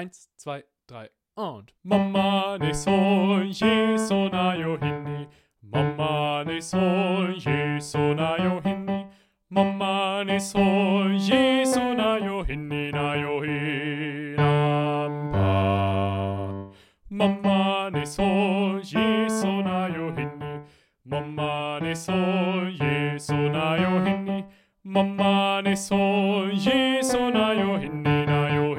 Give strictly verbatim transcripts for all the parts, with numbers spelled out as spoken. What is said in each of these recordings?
Eins, zwei, drei und Mama ne so Jesu na yo hini. Mama ne so Jesu na yo hini. Mama ne so Jesu na yo hini na yo hinampa. Mama ne so Jesu na yo hini. Mama ne so Jesu na yo hini. Mama ne so Jesu na yo hini na yo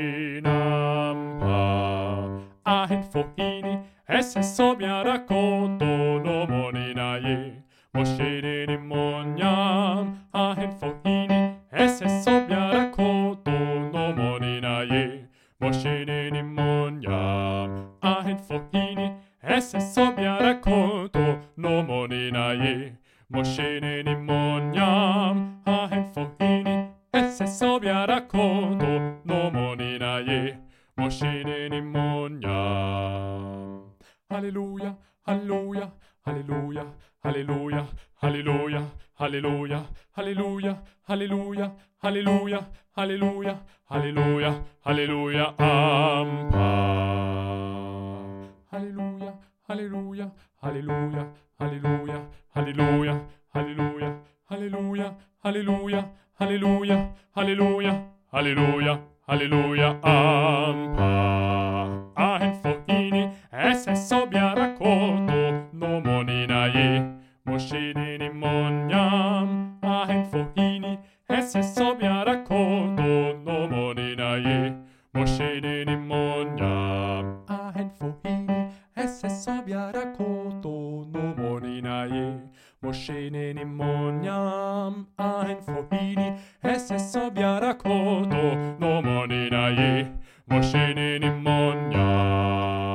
hinampa. Ahen fohini esse sobia rakoto no monina ye. Moshene ni monyam. Ahen fohini esse sobia rakoto no monina ye. Moshene ni monyam. Ahen fohini esse sobia rakoto no monina ye. Moshene ni monyam. Ahen fohini esse sobia rakoto no monina ye. Moshene ni monyam. Halleluja, halleluja, halleluja, halleluja, halleluja, halleluja, halleluja, halleluja, halleluja, halleluja, halleluja, halleluja, ampa. Halleluja, halleluja, halleluja, halleluja, halleluja, halleluja, halleluja, halleluja, halleluja, halleluja, halleluja, halleluja, ampa. Ahen fohini esse sobia rakoto no monina ye. Moshene ni monyam. Ahen fohini esse sobia rakoto no monina ye. Moshene ni monyam. Ahen fohini esse sobia rakoto no monina ye. Moshene ni monyam. Ahen fohini esse sobia rakoto no monina ye. Moshene ni monyam.